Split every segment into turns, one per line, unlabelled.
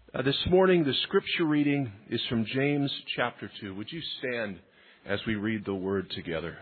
This morning, the scripture reading is from James chapter 2. Would you stand as we read the word together?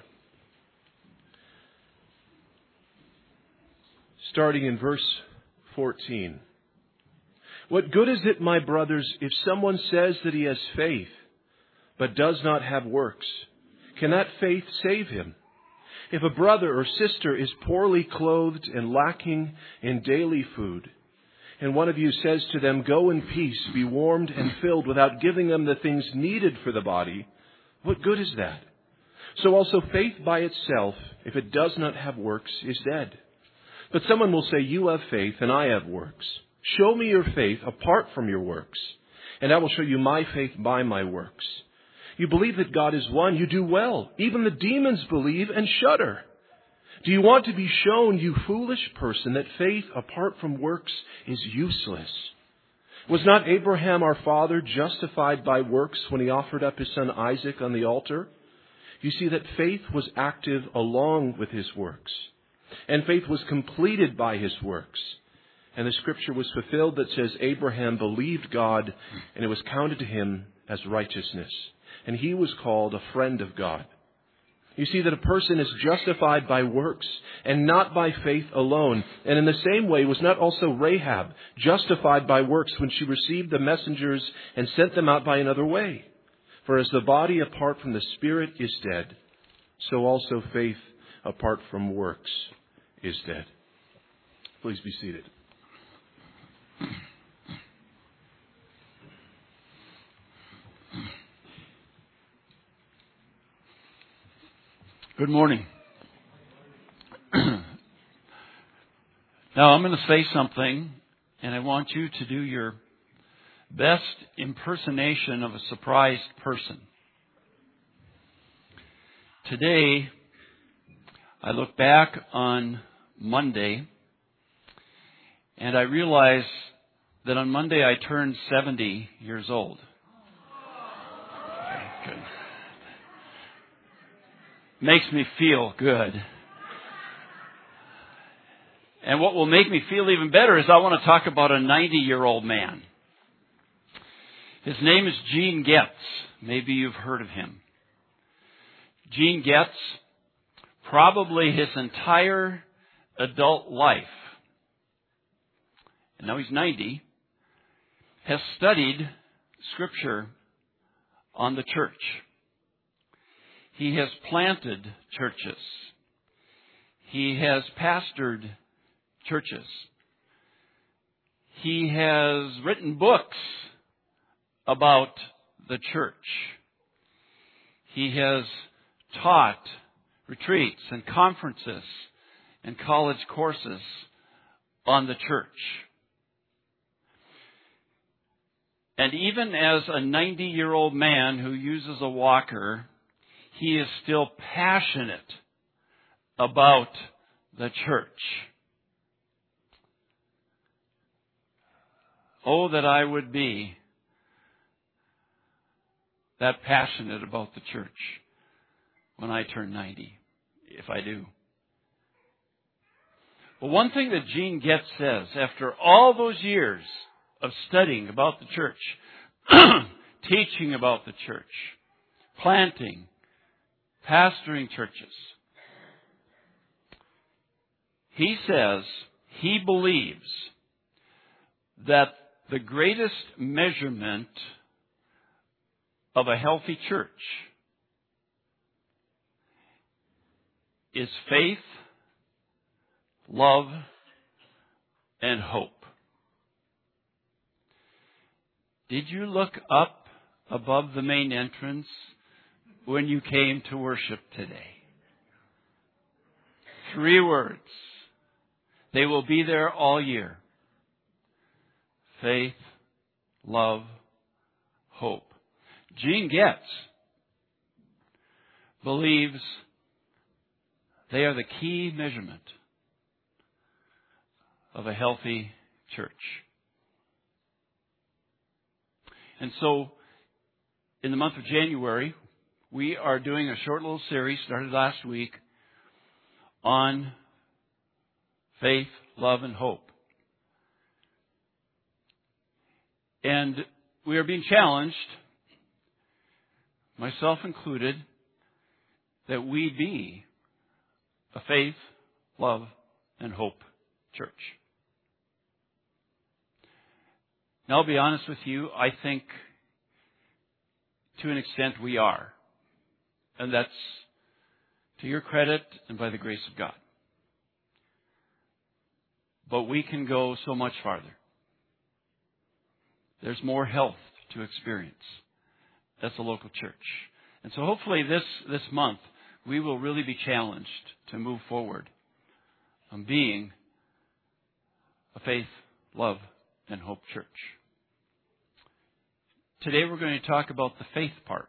Starting in verse 14. What good is it, my brothers, if someone says that he has faith, but does not have works? Can that faith save him? If a brother or sister is poorly clothed and lacking in daily food, and one of you says to them, "Go in peace, be warmed and filled," without giving them the things needed for the body, what good is that? So also faith by itself, if it does not have works, is dead. But someone will say, "You have faith and I have works. Show me your faith apart from your works, and I will show you my faith by my works. You believe that God is one, you do well. Even the demons believe and shudder. Do you want to be shown, you foolish person, that faith apart from works is useless? Was not Abraham our father justified by works when he offered up his son Isaac on the altar? You see that faith was active along with his works, and faith was completed by his works. And the scripture was fulfilled that says, Abraham believed God, and it was counted to him as righteousness. And he was called a friend of God. You see that a person is justified by works and not by faith alone. And in the same way was not also Rahab justified by works when she received the messengers and sent them out by another way? For as the body apart from the spirit is dead, so also faith apart from works is dead. Please be seated.
Good morning. Now I'm going to say something, and I want you to do your best impersonation of a surprised person. Today, I look back on Monday, and I realize that on Monday I turned 70 years old. Okay, good. Makes me feel good. And what will make me feel even better is I want to talk about a 90-year-old man. His name is Gene Getz. Maybe you've heard of him. Gene Getz, probably his entire adult life, and now he's 90, has studied Scripture on the church. He has planted churches. He has pastored churches. He has written books about the church. He has taught retreats and conferences and college courses on the church. And even as a 90-year-old man who uses a walker, he is still passionate about the church. Oh, that I would be that passionate about the church when I turn 90, if I do. Well, one thing that Gene Getz says, after all those years of studying about the church, teaching about the church, planting, pastoring churches, he says he believes that the greatest measurement of a healthy church is faith, love, and hope. Did you look up above the main entrance when you came to worship today? 3 words. They will be there all year. Faith, love, hope. Gene Getz believes they are the key measurement of a healthy church. And so, in the month of January, we are doing a short little series, started last week, on faith, love, and hope. And we are being challenged, myself included, that we be a faith, love, and hope church. Now, I'll be honest with you, I think to an extent we are. And that's to your credit and by the grace of God. But we can go so much farther. There's more health to experience as a local church. And so hopefully this month we will really be challenged to move forward on being a faith, love, and hope church. Today we're going to talk about the faith part.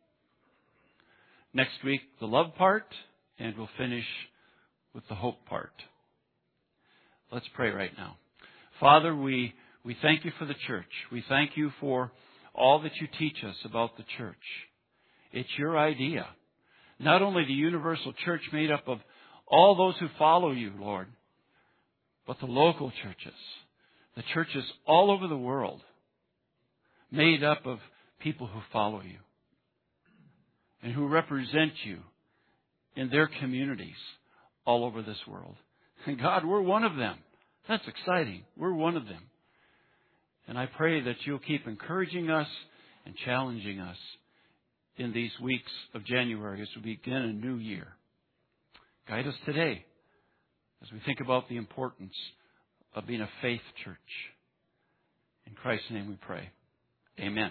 Next week, the love part, and we'll finish with the hope part. Let's pray right now. Father, we thank you for the church. We thank you for all that you teach us about the church. It's your idea. Not only the universal church made up of all those who follow you, Lord, but the local churches, the churches all over the world, made up of people who follow you and who represent you in their communities all over this world. And God, we're one of them. That's exciting. We're one of them. And I pray that you'll keep encouraging us and challenging us in these weeks of January as we begin a new year. Guide us today as we think about the importance of being a faith church. In Christ's name we pray. Amen.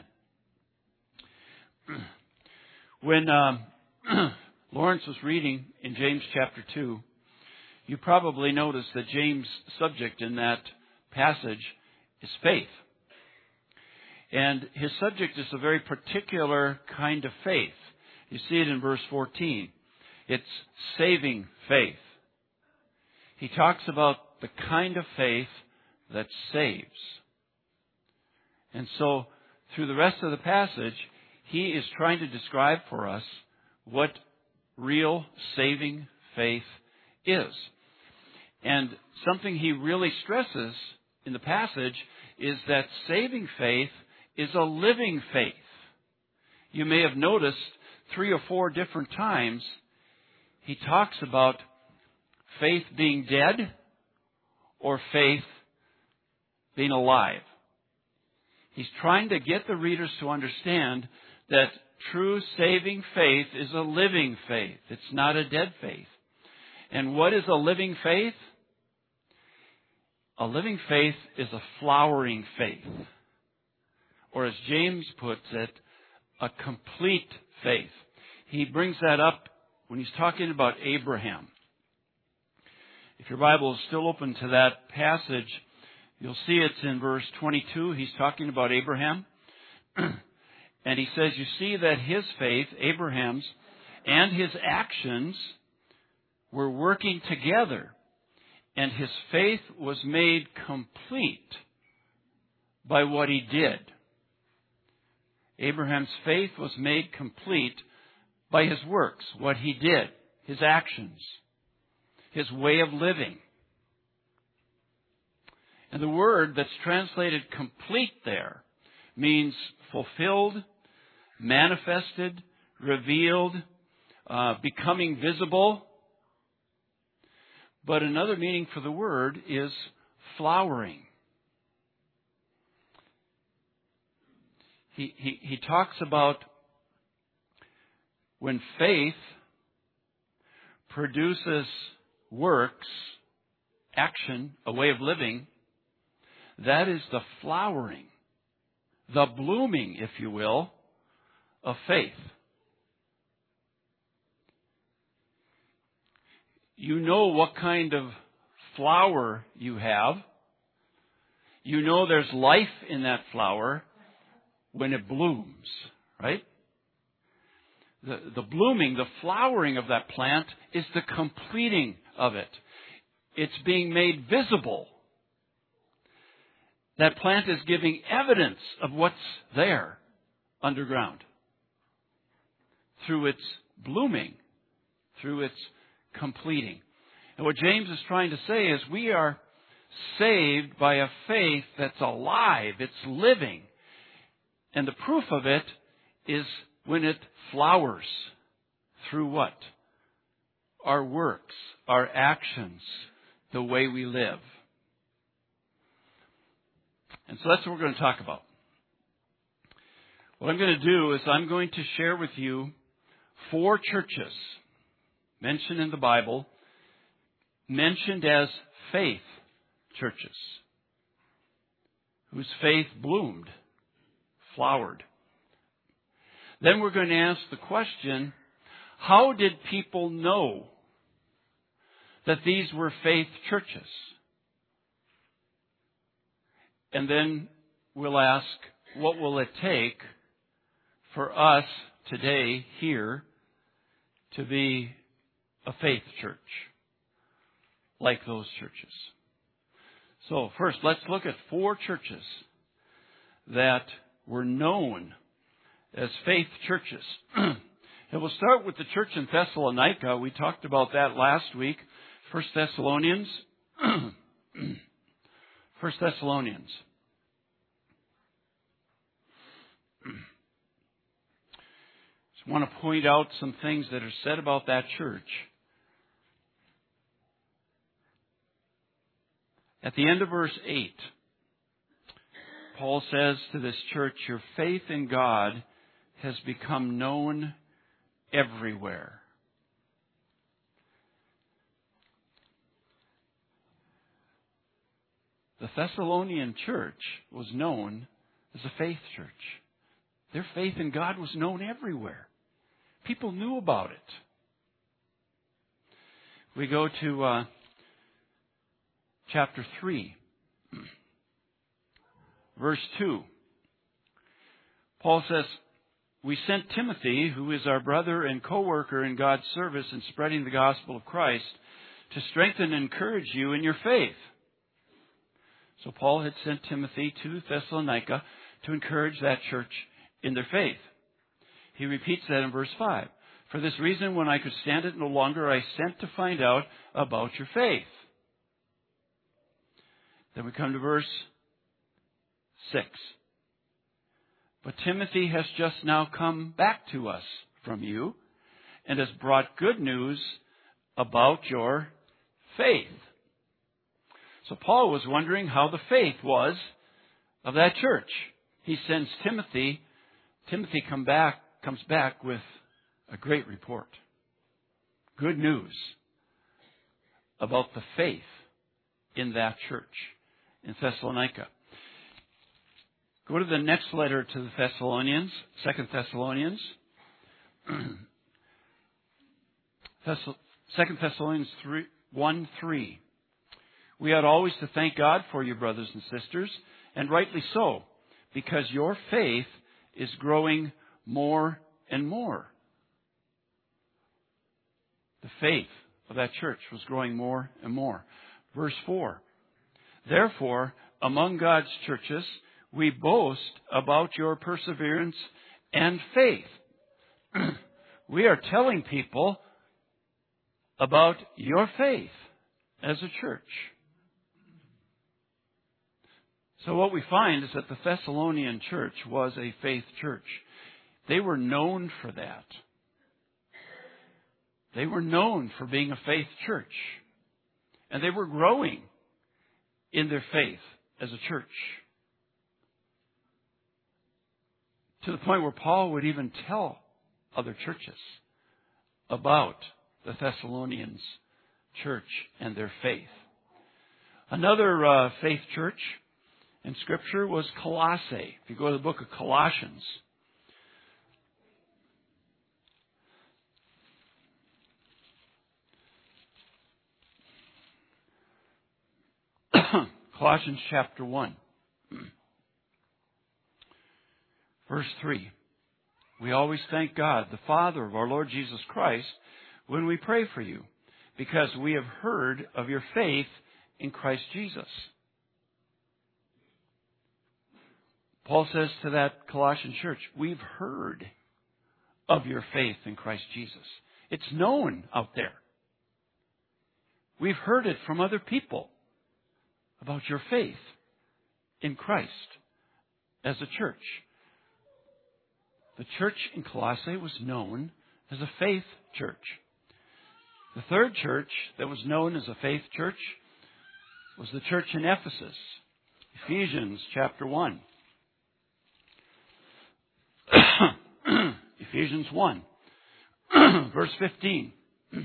When Lawrence was reading in James chapter 2, you probably noticed that James' subject in that passage is faith. And his subject is a very particular kind of faith. You see it in verse 14. It's saving faith. He talks about the kind of faith that saves. And so, through the rest of the passage, he is trying to describe for us what real saving faith is. And something he really stresses in the passage is that saving faith is a living faith. You may have noticed 3 or 4 different times he talks about faith being dead or faith being alive. He's trying to get the readers to understand that true saving faith is a living faith. It's not a dead faith. And what is a living faith? A living faith is a flowering faith. Or as James puts it, a complete faith. He brings that up when he's talking about Abraham. If your Bible is still open to that passage, you'll see it's in verse 22. He's talking about Abraham. And he says, you see that his faith, Abraham's, and his actions were working together. And his faith was made complete by what he did. Abraham's faith was made complete by his works, what he did, his actions, his way of living. And the word that's translated complete there means fulfilled, manifested, revealed, becoming visible. But another meaning for the word is flowering. He talks about when faith produces works, action, a way of living, that is the flowering, the blooming, if you will, of faith. You know what kind of flower you have. You know there's life in that flower when it blooms, right? The blooming, the flowering of that plant is the completing of it. It's being made visible. That plant is giving evidence of what's there underground through its blooming, through its completing. And what James is trying to say is we are saved by a faith that's alive, it's living, And the proof of it is when it flowers through what? Our works, our actions, the way we live. And so that's what we're going to talk about. What I'm going to do is I'm going to share with you 4 churches mentioned in the Bible, mentioned as faith churches, whose faith bloomed, flowered. Then we're going to ask the question, how did people know that these were faith churches? And then we'll ask, what will it take for us today here to be a faith church like those churches? So first, let's look at 4 churches that were known as faith churches. And we'll start with the church in Thessalonica. We talked about that last week. 1 Thessalonians. 1 Thessalonians. Just want to point out some things that are said about that church. At the end of verse 8, Paul says to this church, your faith in God has become known everywhere. The Thessalonian church was known as a faith church. Their faith in God was known everywhere. People knew about it. We go to chapter 3, verse 2. Paul says, we sent Timothy, who is our brother and co-worker in God's service in spreading the gospel of Christ, to strengthen and encourage you in your faith. So Paul had sent Timothy to Thessalonica to encourage that church in their faith. He repeats that in verse 5. For this reason, when I could stand it no longer, I sent to find out about your faith. Then we come to verse 6. But Timothy has just now come back to us from you and has brought good news about your faith. So Paul was wondering how the faith was of that church. He sends Timothy. Timothy comes back with a great report. Good news about the faith in that church in Thessalonica. Go to the next letter to the Thessalonians, 2 Thessalonians. 2 Thessalonians 1:3. We ought always to thank God for you, brothers and sisters, and rightly so, because your faith is growing more and more. The faith of that church was growing more and more. Verse 4. Therefore, among God's churches, we boast about your perseverance and faith. We are telling people about your faith as a church. So what we find is that the Thessalonian church was a faith church. They were known for that. They were known for being a faith church. And they were growing in their faith as a church. To the point where Paul would even tell other churches about the Thessalonians church and their faith. Another faith church in Scripture was Colossae. If you go to the book of Colossians, Colossians chapter 1, verse 3. We always thank God, the Father of our Lord Jesus Christ, when we pray for you, because we have heard of your faith in Christ Jesus. Paul says to that Colossian church, we've heard of your faith in Christ Jesus. It's known out there. We've heard it from other people about your faith in Christ as a church. The church in Colossae was known as a faith church. The third church that was known as a faith church was the church in Ephesus. Ephesians chapter 1. Ephesians 1, verse 15.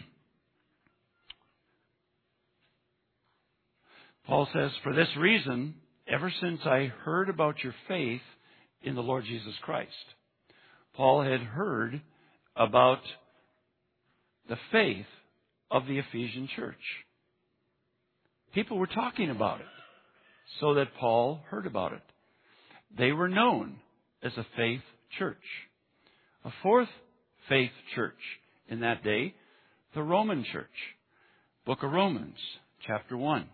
Paul says, "For this reason, ever since I heard about your faith in the Lord Jesus Christ." Paul had heard about the faith of the Ephesian church. People were talking about it, so that Paul heard about it. They were known as a faith church. A fourth faith church in that day, the Roman church. Book of Romans, chapter 1.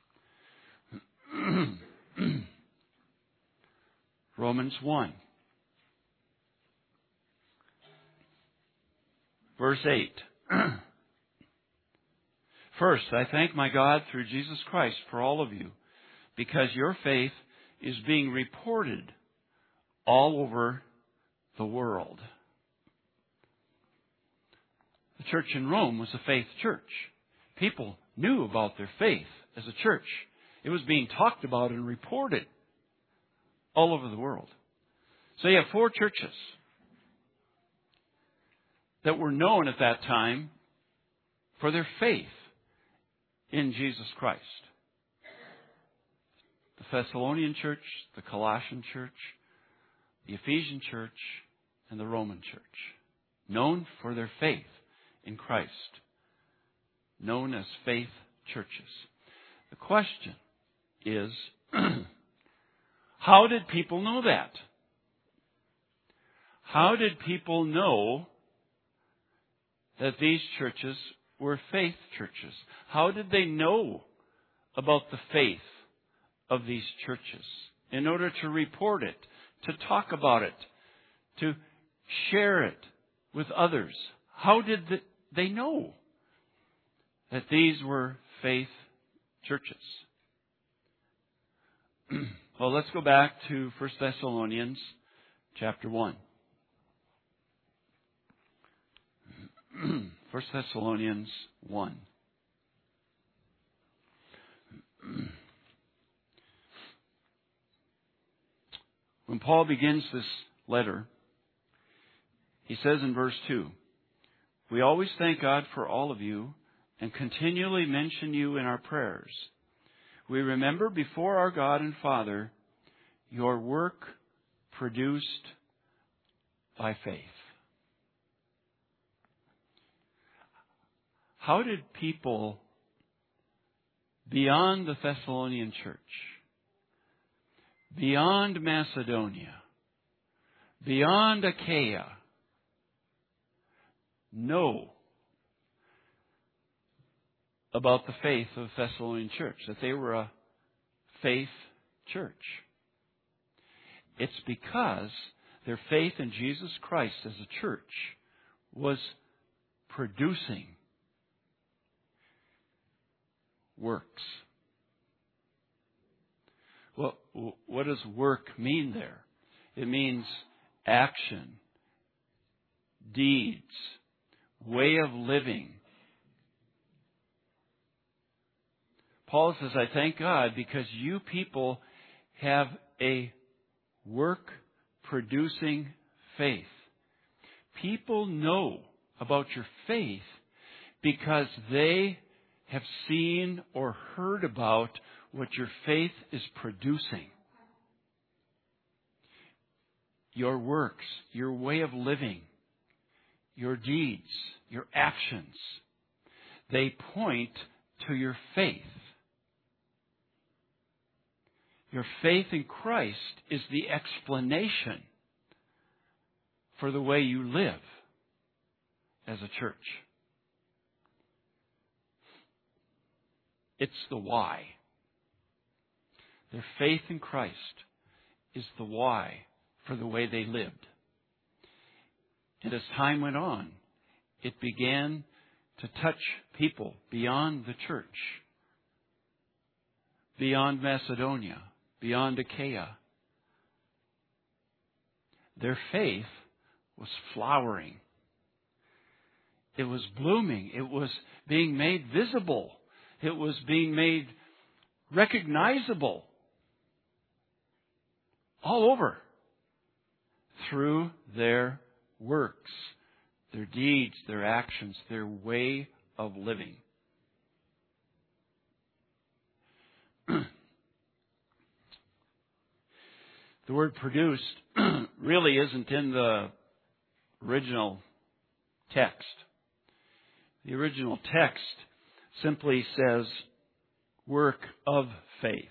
Romans 1. Verse 8. "First, I thank my God through Jesus Christ for all of you, because your faith is being reported all over the world." The church in Rome was a faith church. People knew about their faith as a church. It was being talked about and reported all over the world. So you have four churches that were known at that time for their faith in Jesus Christ. The Thessalonian church, the Colossian church, the Ephesian church, and the Roman church. Known for their faith in Christ. Known as faith churches. The question is, how did people know that? How did people know that these churches were faith churches? How did they know about the faith of these churches in order to report it, to talk about it, to share it with others? How did they know that these were faith churches? Well, let's go back to 1 Thessalonians chapter 1. 1 Thessalonians 1. When Paul begins this letter, he says in verse 2, "We always thank God for all of you and continually mention you in our prayers. We remember before our God and Father your work produced by faith." How did people beyond the Thessalonian church, beyond Macedonia, beyond Achaia, know about the faith of the Thessalonian church, that they were a faith church? It's because their faith in Jesus Christ as a church was producing works. Well, what does work mean there? It means action, deeds, way of living. Paul says, "I thank God because you people have a work-producing faith." People know about your faith because they have seen or heard about what your faith is producing. Your works, your way of living, your deeds, your actions, they point to your faith. Your faith in Christ is the explanation for the way you live as a church. It's the why. Their faith in Christ is the why for the way they lived. And as time went on, it began to touch people beyond the church, beyond Macedonia, beyond Achaia. Their faith was flowering. It was blooming. It was being made visible. It was being made recognizable all over through their works, their deeds, their actions, their way of living. The word produced really isn't in the original text. The original text simply says work of faith.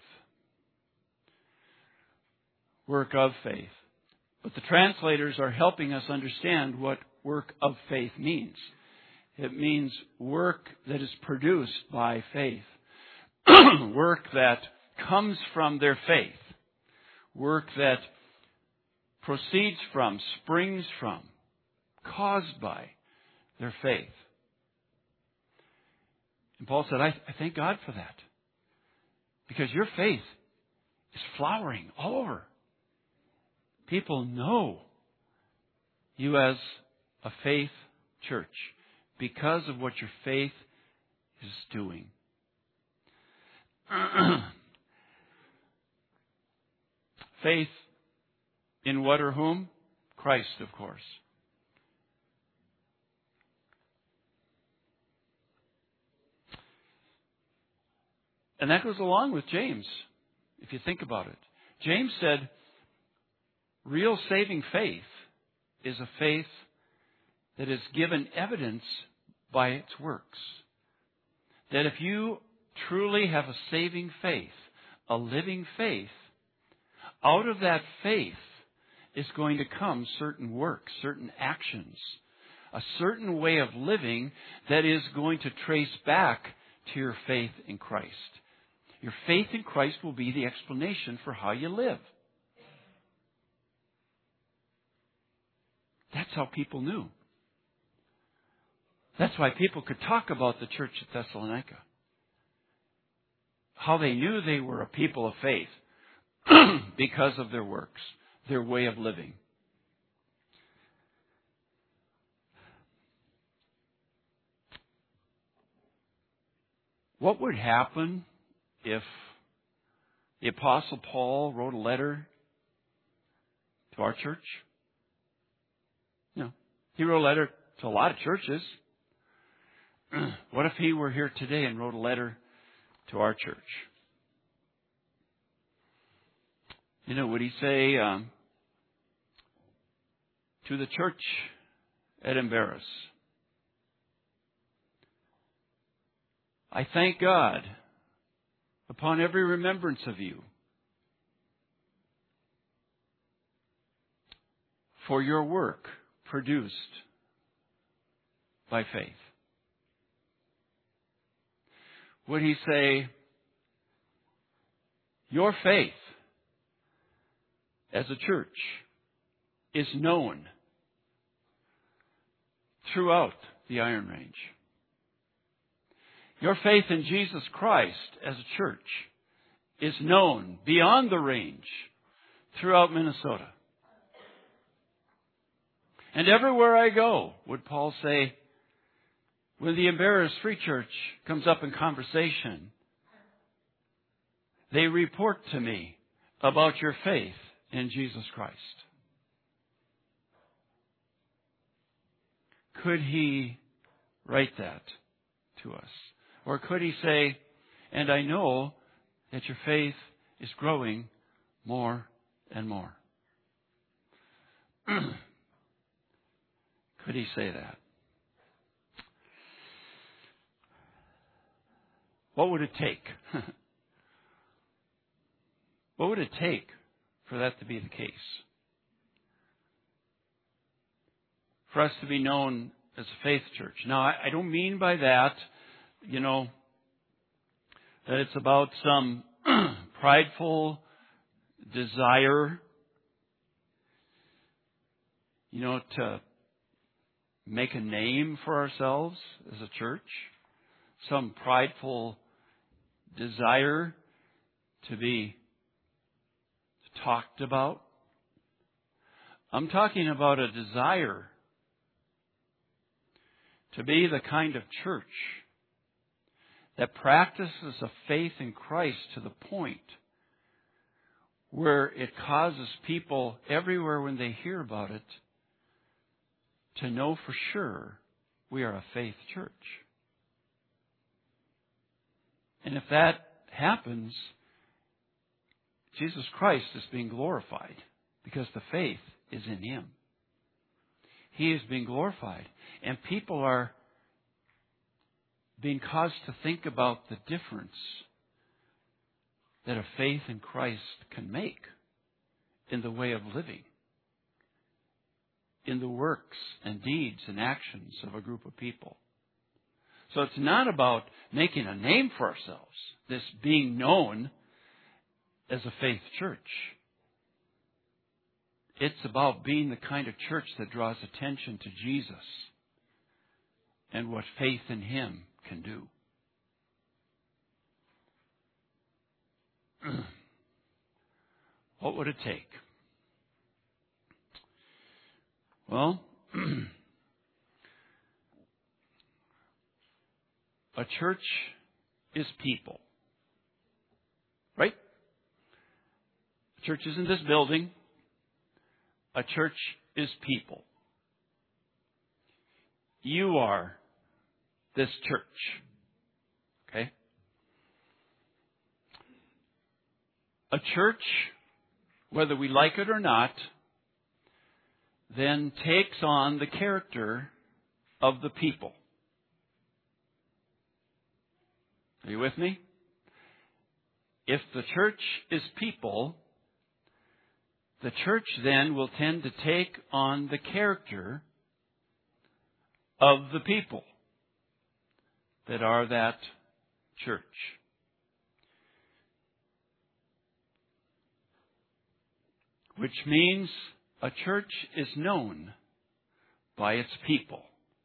Work of faith. But the translators are helping us understand what work of faith means. It means work that is produced by faith. Work that comes from their faith. Work that proceeds from, springs from, caused by their faith. And Paul said, I thank God for that. Because your faith is flowering all over. People know you as a faith church because of what your faith is doing. Faith in what or whom? Christ, of course. And that goes along with James, if you think about it. James said, real saving faith is a faith that is given evidence by its works. That if you truly have a saving faith, a living faith, out of that faith is going to come certain works, certain actions, a certain way of living that is going to trace back to your faith in Christ. Your faith in Christ will be the explanation for how you live. That's how people knew. That's why people could talk about the church at Thessalonica. How they knew they were a people of faith because of their works, their way of living. What would happen if the Apostle Paul wrote a letter to our church? No. He wrote a letter to a lot of churches. What if he were here today and wrote a letter to our church? You know, would he say to the church at Embarrass, I thank God upon every remembrance of you for your work produced by faith? Would he say, your faith as a church is known throughout the Iron Range? Your faith in Jesus Christ as a church is known beyond the range throughout Minnesota. And everywhere I go, would Paul say, when the Embarrass Free Church comes up in conversation, they report to me about your faith in Jesus Christ. Could he write that to us? Or could he say, and I know that your faith is growing more and more? Could he say that? What would it take? What would it take for that to be the case? For us to be known as a faith church. Now, I don't mean by that, that it's about some prideful desire, to make a name for ourselves as a church. Some prideful desire to be talked about. I'm talking about a desire to be the kind of church that practices a faith in Christ to the point where it causes people everywhere when they hear about it to know for sure we are a faith church. And if that happens, Jesus Christ is being glorified because the faith is in Him. He is being glorified. And people are being caused to think about the difference that a faith in Christ can make in the way of living, in the works and deeds and actions of a group of people. So it's not about making a name for ourselves, this being known as a faith church. It's about being the kind of church that draws attention to Jesus and what faith in Him can do. What would it take? Well, a church is people. Right? A church isn't this building. A church is people. You are this church. Okay? A church, whether we like it or not, then takes on the character of the people. Are you with me? If the church is people, the church then will tend to take on the character of the people that are that church. Which means a church is known by its people.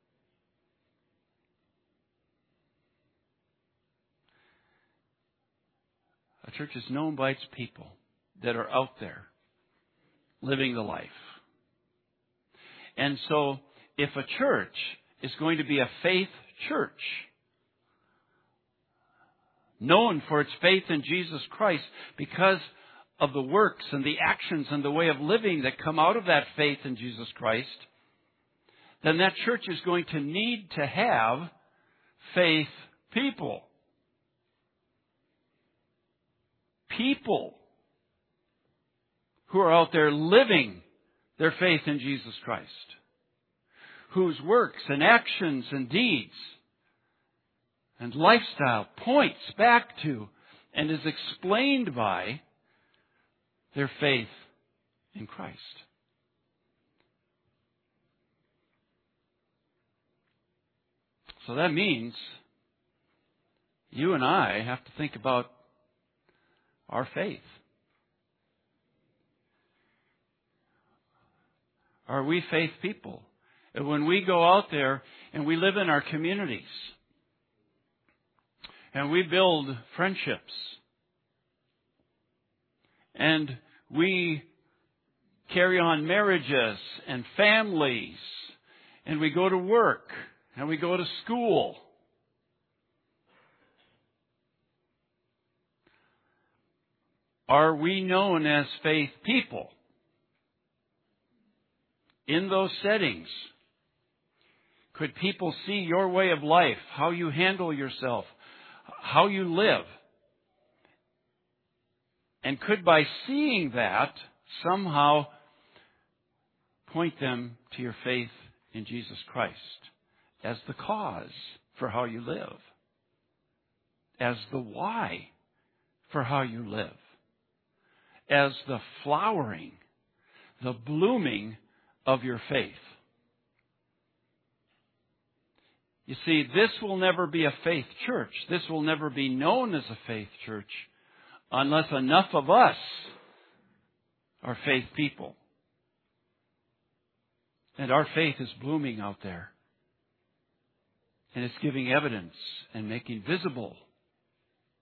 A church is known by its people that are out there living the life. And so, if a church is going to be a faith church, known for its faith in Jesus Christ because of the works and the actions and the way of living that come out of that faith in Jesus Christ, then that church is going to need to have faith people. People who are out there living their faith in Jesus Christ, whose works and actions and deeds and lifestyle points back to and is explained by their faith in Christ. So that means you and I have to think about our faith. Are we faith people? And when we go out there and we live in our communities and we build friendships and we carry on marriages and families and we go to work and we go to school, are we known as faith people? In those settings, could people see your way of life, how you handle yourself, how you live? And could by seeing that somehow point them to your faith in Jesus Christ as the cause for how you live, as the why for how you live, as the flowering, the blooming of your faith. You see, this will never be a faith church. This will never be known as a faith church unless enough of us are faith people. And our faith is blooming out there. And it's giving evidence and making visible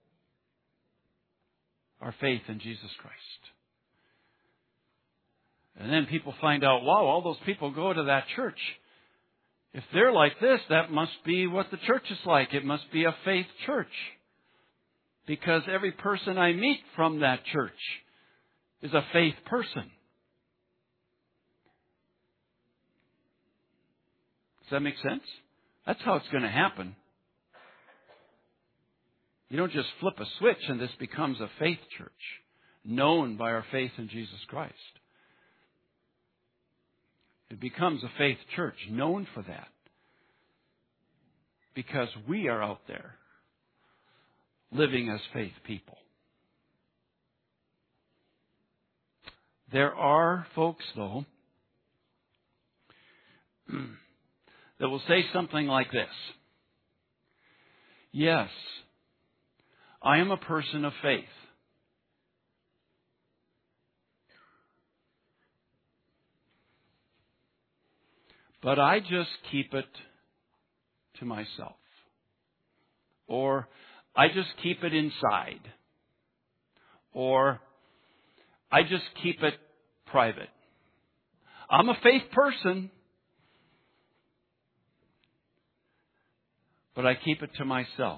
our faith in Jesus Christ. And then people find out, wow, all those people go to that church. If they're like this, that must be what the church is like. It must be a faith church. Because every person I meet from that church is a faith person. Does that make sense? That's how it's going to happen. You don't just flip a switch and this becomes a faith church, known by our faith in Jesus Christ. It becomes a faith church, known for that. Because we are out there living as faith people. There are folks, though, that will say something like this. Yes, I am a person of faith. But I just keep it to myself. Or I just keep it inside. Or I just keep it private. I'm a faith person, but I keep it to myself.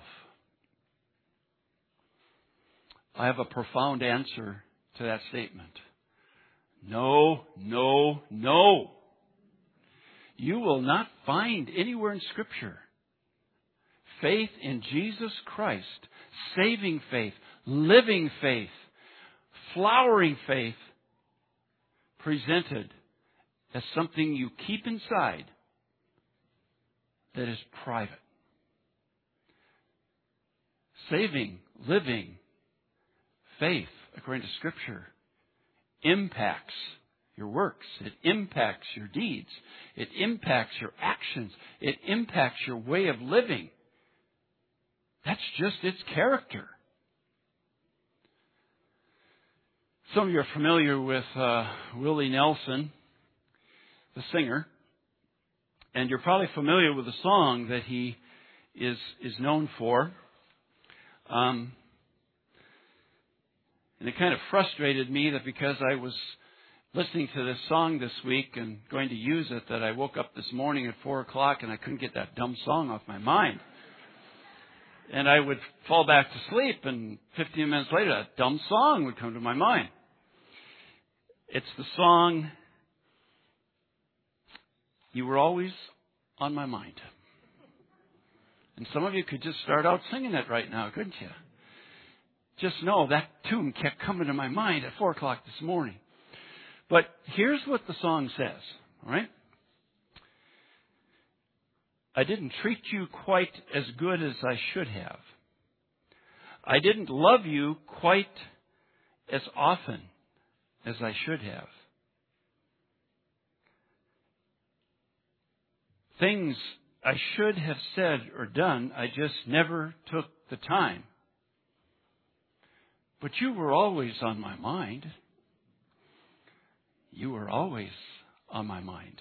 I have a profound answer to that statement. No, no, no. You will not find anywhere in Scripture faith in Jesus Christ, saving faith, living faith, flowering faith, presented as something you keep inside that is private. Saving, living faith, according to Scripture, impacts your works. It impacts your deeds. It impacts your actions. It impacts your way of living. That's just its character. Some of you are familiar with Willie Nelson, the singer, and you're probably familiar with the song that he is known for. And it kind of frustrated me that because I was listening to this song this week and going to use it, that I woke up this morning at 4 o'clock and I couldn't get that dumb song off my mind. And I would fall back to sleep, and 15 minutes later, that dumb song would come to my mind. It's the song, You Were Always on My Mind. And some of you could just start out singing it right now, couldn't you? Just know that tune kept coming to my mind at 4 o'clock this morning. But here's what the song says, all right? I didn't treat you quite as good as I should have. I didn't love you quite as often as I should have. Things I should have said or done, I just never took the time. But you were always on my mind. You were always on my mind.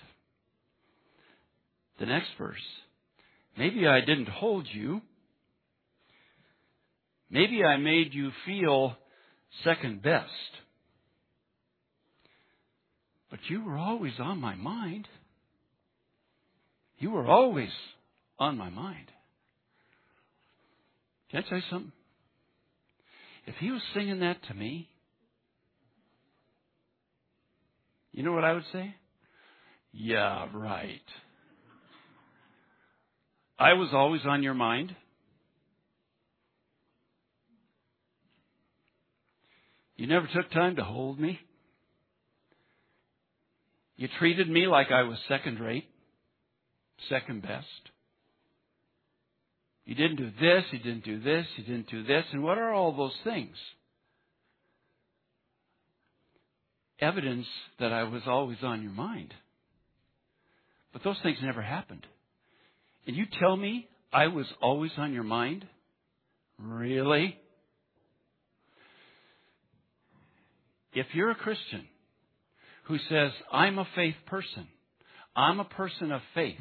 The next verse. Maybe I didn't hold you. Maybe I made you feel second best. But you were always on my mind. You were always on my mind. Can I tell you something? If he was singing that to me, you know what I would say? Yeah, right. I was always on your mind. You never took time to hold me. You treated me like I was second rate, second best. You didn't do this, you didn't do this, you didn't do this. And what are all those things? Evidence that I was always on your mind. But those things never happened. And you tell me I was always on your mind? Really? If you're a Christian who says, I'm a faith person, I'm a person of faith,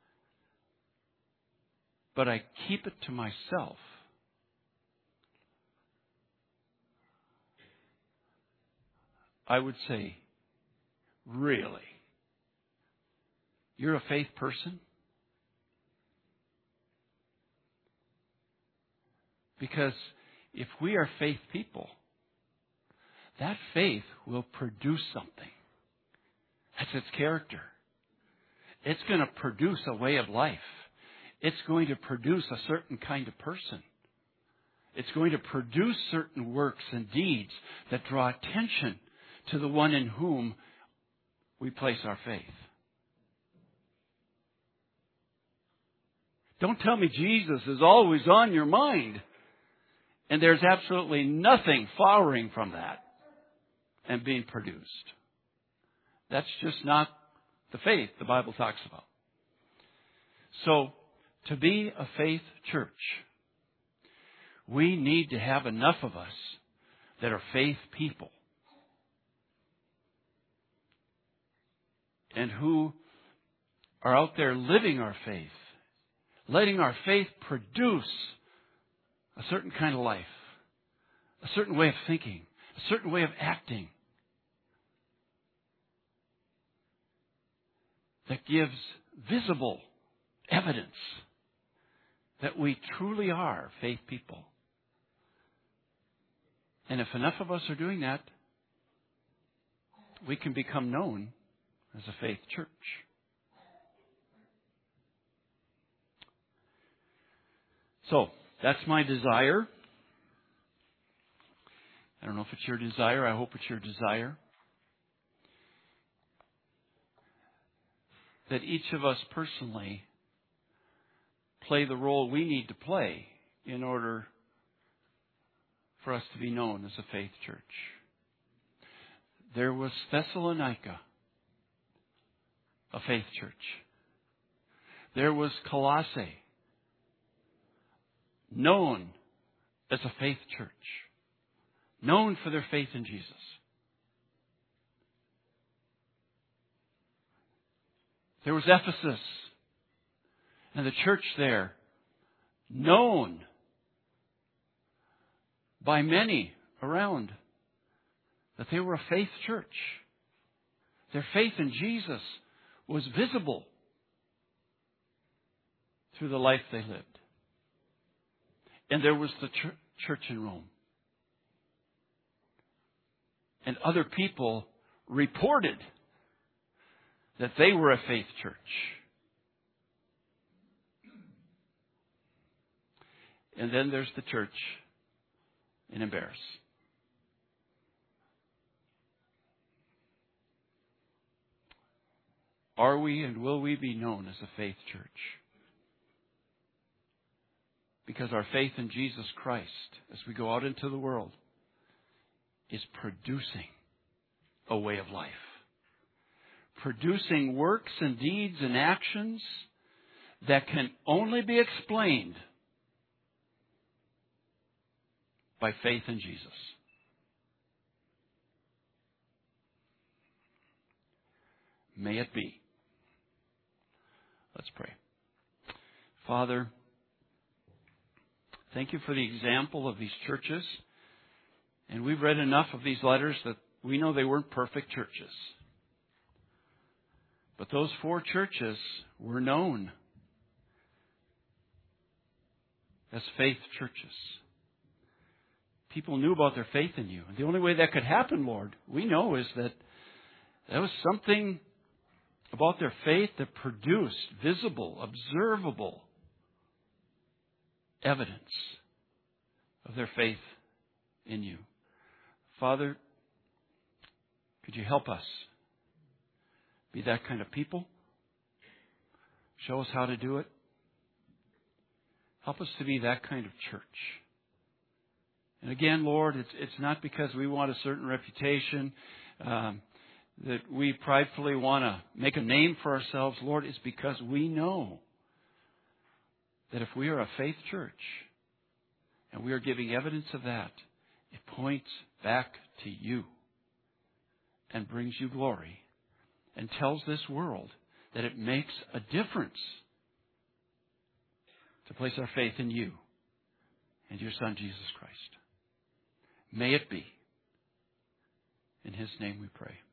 but I keep it to myself, I would say, Really? You're a faith person? Because if we are faith people, that faith will produce something. That's its character. It's going to produce a way of life. It's going to produce a certain kind of person. It's going to produce certain works and deeds that draw attention to the one in whom we place our faith. Don't tell me Jesus is always on your mind. And there's absolutely nothing flowering from that and being produced. That's just not the faith the Bible talks about. So, to be a faith church, we need to have enough of us that are faith people and who are out there living our faith, letting our faith produce a certain kind of life, a certain way of thinking, a certain way of acting that gives visible evidence that we truly are faith people. And if enough of us are doing that, we can become known as a faith church. So, that's my desire. I don't know if it's your desire. I hope it's your desire. That each of us personally play the role we need to play in order for us to be known as a faith church. There was Thessalonica, a faith church. There was Colossae, known as a faith church, known for their faith in Jesus. There was Ephesus, and the church there, known by many around that they were a faith church. Their faith in Jesus was visible through the life they lived. And there was the church in Rome. And other people reported that they were a faith church. And then there's the church in Embarrass. Are we and will we be known as a faith church? Because our faith in Jesus Christ, as we go out into the world, is producing a way of life. Producing works and deeds and actions that can only be explained by faith in Jesus. May it be. Let's pray. Father, thank you for the example of these churches. And we've read enough of these letters that we know they weren't perfect churches. But those 4 churches were known as faith churches. People knew about their faith in you. And the only way that could happen, Lord, we know is that there was something about their faith that produced visible, observable evidence of their faith in you. Father, could you help us be that kind of people? Show us how to do it. Help us to be that kind of church. And again, Lord, it's not because we want a certain reputation, that we pridefully want to make a name for ourselves. Lord, it's because we know that if we are a faith church and we are giving evidence of that, it points back to you and brings you glory and tells this world that it makes a difference to place our faith in you and your Son, Jesus Christ. May it be. In His name we pray.